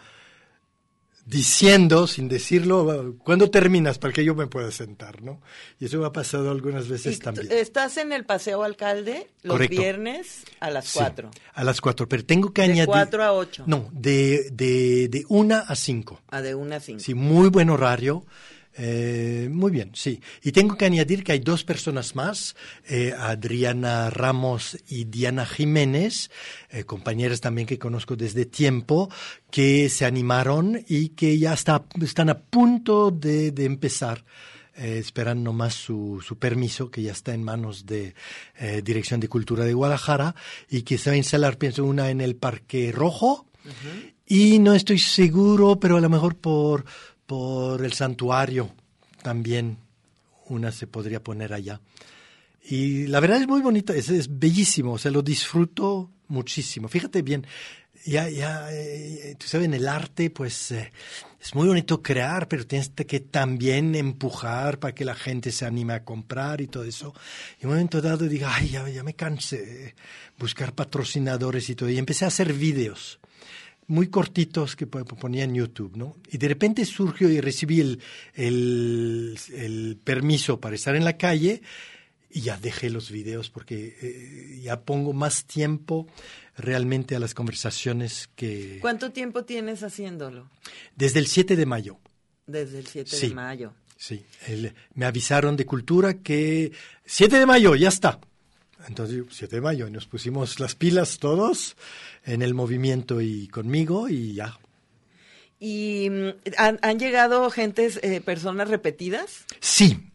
diciendo, sin decirlo, ¿cuándo terminas para que yo me pueda sentar, no? Y eso me ha pasado algunas veces también. ¿Estás en el Paseo Alcalde los Correcto. Viernes a las cuatro? Sí, a las cuatro, pero tengo que de añadir... ¿De cuatro a ocho? No, de, de, de una a cinco. Ah, de una a cinco. Sí, muy buen horario. Eh, muy bien, sí. Y tengo que añadir que hay dos personas más, eh, Adriana Ramos y Diana Jiménez, eh, compañeras también que conozco desde tiempo, que se animaron y que ya está, están a punto de, de empezar. Eh, esperan nomás su, su permiso, que ya está en manos de eh, Dirección de Cultura de Guadalajara, y que se va a instalar, pienso, una en el Parque Rojo, uh-huh. Y no estoy seguro, pero a lo mejor por... por el santuario también una se podría poner allá. Y la verdad es muy bonito, es, es bellísimo, o sea, lo disfruto muchísimo. Fíjate bien, ya, ya, eh, tú sabes, en el arte, pues eh, es muy bonito crear, pero tienes que también empujar para que la gente se anime a comprar y todo eso. Y en un momento dado digo, ay, ya, ya me cansé, buscar patrocinadores y todo, y empecé a hacer vídeos muy cortitos que ponía en YouTube, ¿no? Y de repente surgió y recibí el, el, el permiso para estar en la calle y ya dejé los videos porque eh, ya pongo más tiempo realmente a las conversaciones que... ¿Cuánto tiempo tienes haciéndolo? Desde el siete de mayo. Desde el siete sí, de mayo. Sí, el, me avisaron de Cultura que siete de mayo, ya está. Entonces, siete de mayo, y nos pusimos las pilas todos en el movimiento y conmigo y ya. ¿Y han, han llegado gentes, eh, personas repetidas? Sí,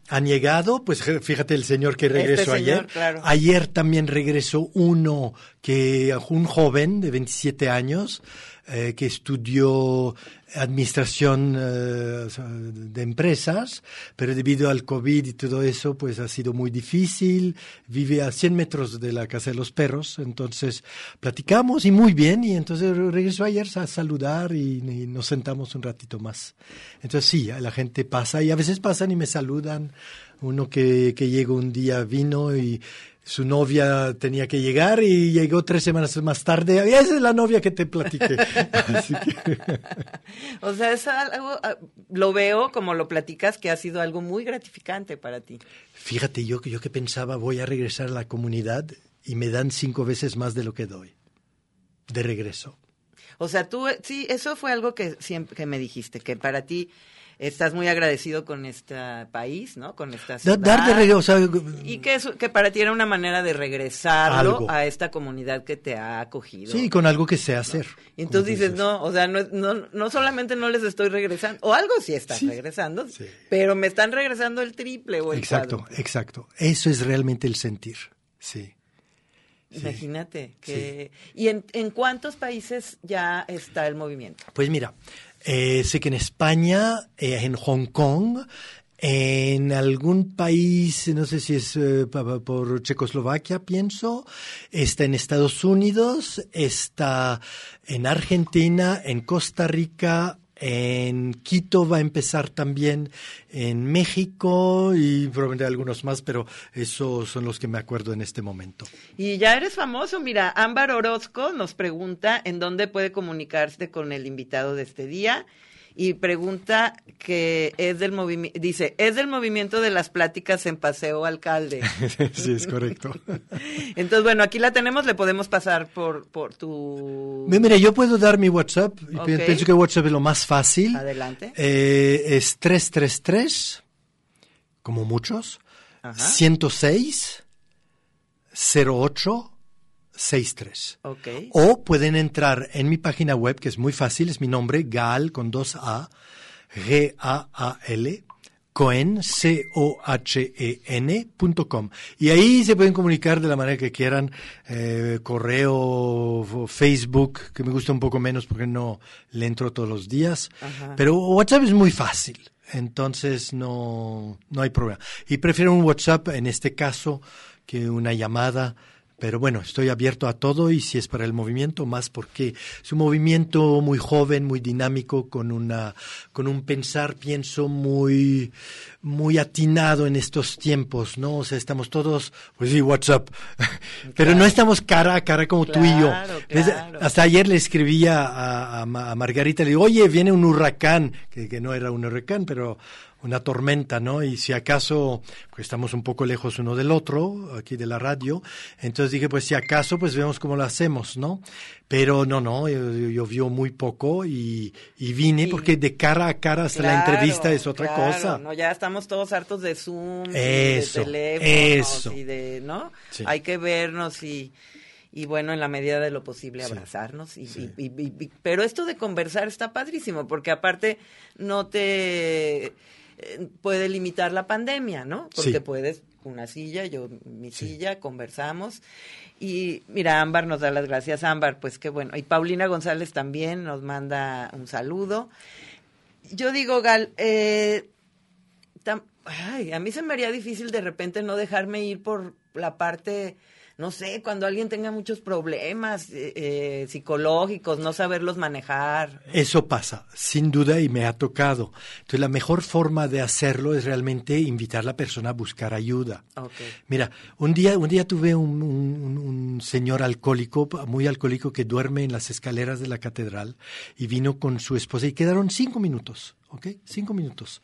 Han llegado, pues fíjate el señor que regresó este señor, ayer. Claro. Ayer también regresó uno, que un joven de veintisiete años, eh, que estudió administración eh, de empresas, pero debido al COVID y todo eso, pues ha sido muy difícil. Vive a cien metros de la casa de los perros, entonces platicamos y muy bien, y entonces regresó ayer a saludar y, y nos sentamos un ratito más. Entonces sí, la gente pasa y a veces pasan y me saludan. Uno que, que llegó un día vino y su novia tenía que llegar y llegó tres semanas más tarde. Y esa es la novia que te platiqué. Así que... O sea, es algo, lo veo como lo platicas, que ha sido algo muy gratificante para ti. Fíjate, yo, yo que pensaba voy a regresar a la comunidad y me dan cinco veces más de lo que doy de regreso. O sea, tú, sí, eso fue algo que siempre que me dijiste, que para ti estás muy agradecido con este país, ¿no? Con esta ciudad. Dar de regreso, o sea, y que, eso, que para ti era una manera de regresarlo algo. A esta comunidad que te ha acogido. Sí, con algo que sé hacer. ¿No? Y entonces dices, no, o sea, no, no, no solamente no les estoy regresando, o algo sí están sí. regresando, sí. pero me están regresando el triple o el Exacto, cuádruple. Exacto. Eso es realmente el sentir, sí. Imagínate. Sí. que sí. ¿Y en, en cuántos países ya está el movimiento? Pues mira, eh, sé que en España, eh, en Hong Kong, en algún país, no sé si es eh, por Checoslovaquia, pienso, está en Estados Unidos, está en Argentina, en Costa Rica, en Quito va a empezar también, en México y probablemente algunos más, pero esos son los que me acuerdo en este momento. Y ya eres famoso, mira, Ámbar Orozco nos pregunta en dónde puede comunicarse con el invitado de este día y pregunta que es del movimiento, dice, es del movimiento de las pláticas en Paseo Alcalde. Sí, es correcto. Entonces, bueno, aquí la tenemos, le podemos pasar por, por tu... Mira, yo puedo dar mi WhatsApp, Okay. Pienso que WhatsApp es lo más fácil. Adelante. Eh, es tres tres tres, como muchos, Ajá. ciento seis, cero ocho, sesenta y tres. Okay. O pueden entrar en mi página web, que es muy fácil, es mi nombre, Gaal, con dos A, G A A L, Cohen, C O H E N, punto com. Y ahí se pueden comunicar de la manera que quieran, eh, correo, Facebook, que me gusta un poco menos porque no le entro todos los días. Ajá. Pero WhatsApp es muy fácil, entonces no, no hay problema. Y prefiero un WhatsApp en este caso que una llamada. Pero bueno, estoy abierto a todo y si es para el movimiento, más porque es un movimiento muy joven, muy dinámico, con una, con un pensar, pienso, muy, muy atinado en estos tiempos, ¿no? O sea, estamos todos, pues sí, WhatsApp, pero claro. no estamos cara a cara como claro, tú y yo. Claro. Hasta ayer le escribía a, a, a Margarita, le digo, oye, viene un huracán, que, que no era un huracán, pero una tormenta, ¿no? Y si acaso, pues estamos un poco lejos uno del otro, aquí de la radio, entonces dije, pues si acaso, pues vemos cómo lo hacemos, ¿no? Pero no, no, llovió muy poco y, y vine sí. porque de cara a cara hasta claro, la entrevista es otra claro, cosa. No, ya estamos todos hartos de Zoom, eso, de teléfonos eso. y de, ¿no? Sí. Hay que vernos y... Y bueno, en la medida de lo posible abrazarnos. Sí, y, sí. y, y, y, pero esto de conversar está padrísimo, porque aparte no te eh, puede limitar la pandemia, ¿no? Porque sí. puedes, una silla, yo mi sí. silla, conversamos. Y mira, Ámbar nos da las gracias. Ámbar, pues qué bueno. Y Paulina González también nos manda un saludo. Yo digo, Gal, eh, tam, ay, a mí se me haría difícil de repente no dejarme ir por la parte... No sé, cuando alguien tenga muchos problemas eh, eh, psicológicos, no saberlos manejar. Eso pasa, sin duda, y me ha tocado. Entonces, la mejor forma de hacerlo es realmente invitar a la persona a buscar ayuda. Okay. Mira, un día, un día tuve un, un, un señor alcohólico, muy alcohólico, que duerme en las escaleras de la catedral y vino con su esposa y quedaron cinco minutos, ¿ok? Cinco minutos.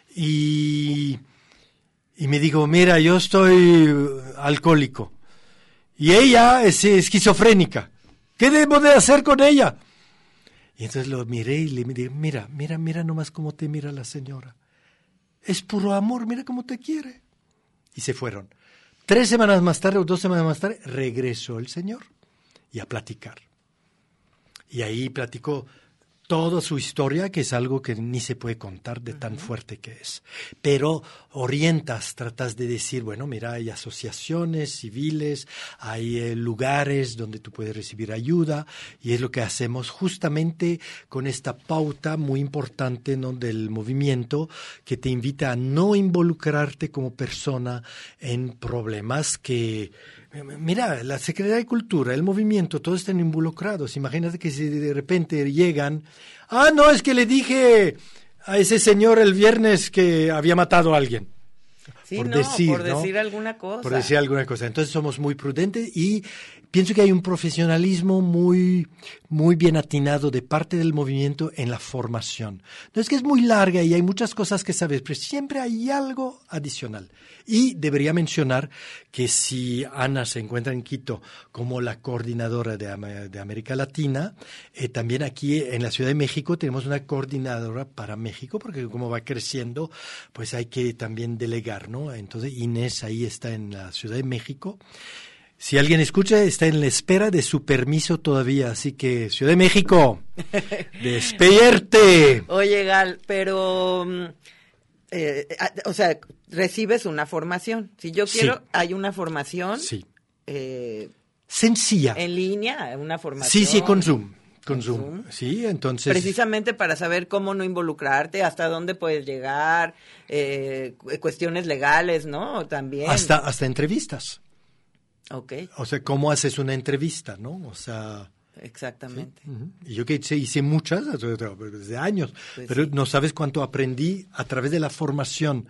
Y, y me dijo, mira, yo estoy alcohólico. Y ella es esquizofrénica. ¿Qué debo de hacer con ella? Y entonces lo miré y le dije, mira, mira, mira nomás cómo te mira la señora. Es puro amor, mira cómo te quiere. Y se fueron. Tres semanas más tarde o dos semanas más tarde, regresó el señor y a platicar. Y ahí platicó toda su historia, que es algo que ni se puede contar de tan fuerte que es. Pero orientas, tratas de decir, bueno, mira, hay asociaciones civiles, hay eh, lugares donde tú puedes recibir ayuda, y es lo que hacemos justamente con esta pauta muy importante, ¿no?, del movimiento, que te invita a no involucrarte como persona en problemas que... Mira, la Secretaría de Cultura, el movimiento, todos están involucrados. Imagínate que si de repente llegan, ah, no, es que le dije a ese señor el viernes que había matado a alguien. Sí, por no, decir, por ¿no? decir alguna cosa. Por decir alguna cosa. Entonces somos muy prudentes y pienso que hay un profesionalismo muy, muy bien atinado de parte del movimiento en la formación. No es que es muy larga y hay muchas cosas que sabes, pero siempre hay algo adicional. Y debería mencionar que si Ana se encuentra en Quito como la coordinadora de, de América Latina, eh, también aquí en la Ciudad de México tenemos una coordinadora para México, porque como va creciendo, pues hay que también delegar, ¿no? Entonces Inés ahí está en la Ciudad de México. Si alguien escucha, está en la espera de su permiso todavía, así que Ciudad de México, despierte. Oye, Gal, pero... Eh, o sea, recibes una formación. Si yo quiero, sí. Hay una formación. Sí. Eh, Sencilla. En línea, una formación. Sí, sí, con Zoom. Con Zoom. Zoom. Sí, entonces. Precisamente para saber cómo no involucrarte, hasta dónde puedes llegar, eh, cuestiones legales, ¿no? También. Hasta, hasta entrevistas. Ok. O sea, cómo haces una entrevista, ¿no? O sea. Exactamente. ¿Sí? Uh-huh. Y yo que hice, hice muchas desde años, pues pero sí. No sabes cuánto aprendí a través de la formación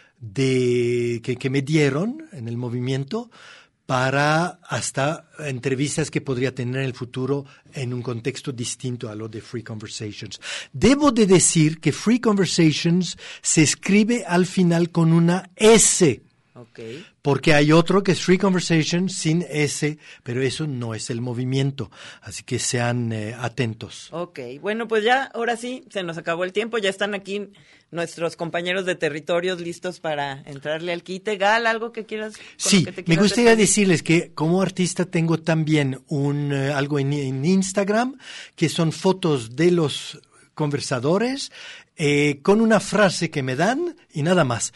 de que, que me dieron en el movimiento para hasta entrevistas que podría tener en el futuro en un contexto distinto a lo de Free Conversations. Debo de decir que Free Conversations se escribe al final con una S. Okay. Porque hay otro que es Free Conversation sin S, pero eso no es el movimiento, así que sean eh, atentos. Ok, bueno, pues ya, ahora sí, se nos acabó el tiempo, ya están aquí nuestros compañeros de territorios listos para entrarle al quite. Gal, ¿algo que quieras? Sí, que te me gustaría decir? decirles que como artista tengo también un uh, algo en, en Instagram, que son fotos de los conversadores, eh, con una frase que me dan y nada más.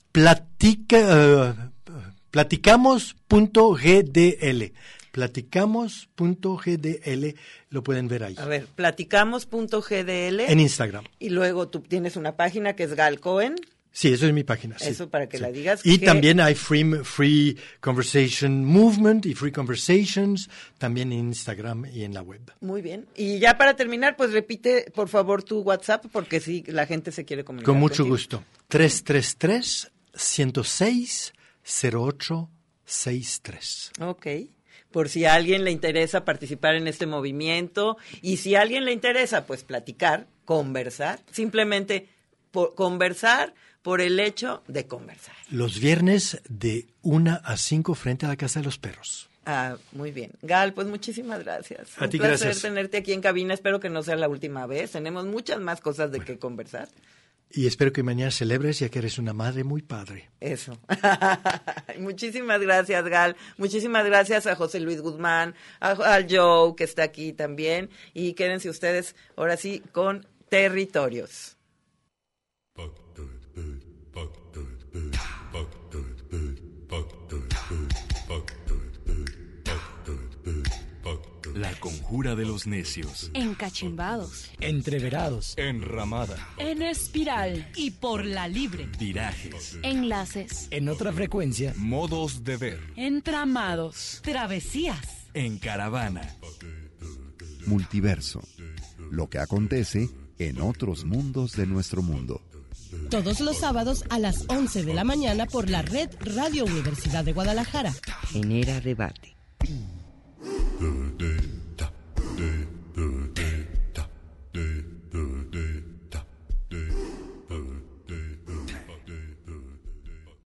Platica, uh, platicamos punto g d l. Platicamos punto g d l, lo pueden ver ahí. A ver, platicamos punto g d l. En Instagram. Y luego tú tienes una página que es Gal Cohen. Sí, eso es mi página. Eso sí, para que sí. la digas. Y que... también hay free, free Conversation Movement y Free Conversations, también en Instagram y en la web. Muy bien. Y ya para terminar, pues repite, por favor, tu WhatsApp, porque sí, la gente se quiere comunicar. Con mucho contigo. gusto. tres tres tres, ciento seis, cero ocho sesenta y tres. Ok. Por si a alguien le interesa participar en este movimiento y si a alguien le interesa, pues platicar, conversar, simplemente por conversar por el hecho de conversar. Los viernes de una a cinco frente a la Casa de los Perros. Ah, muy bien. Gal, pues muchísimas gracias. A Un ti placer gracias. tenerte aquí en cabina. Espero que no sea la última vez. Tenemos muchas más cosas de bueno. que conversar. Y espero que mañana celebres, ya que eres una madre muy padre. Eso. Muchísimas gracias, Gal. Muchísimas gracias a José Luis Guzmán, a, al Joe, que está aquí también. Y quédense ustedes, ahora sí, con Territorios. La conjura de los necios. Encachimbados. Entreverados. Enramada. En espiral. Y por la libre. Virajes. Enlaces. En otra frecuencia. Modos de ver. Entramados. Travesías. En caravana. Multiverso. Lo que acontece en otros mundos de nuestro mundo. Todos los sábados a las once de la mañana por la red Radio Universidad de Guadalajara. Genera debate.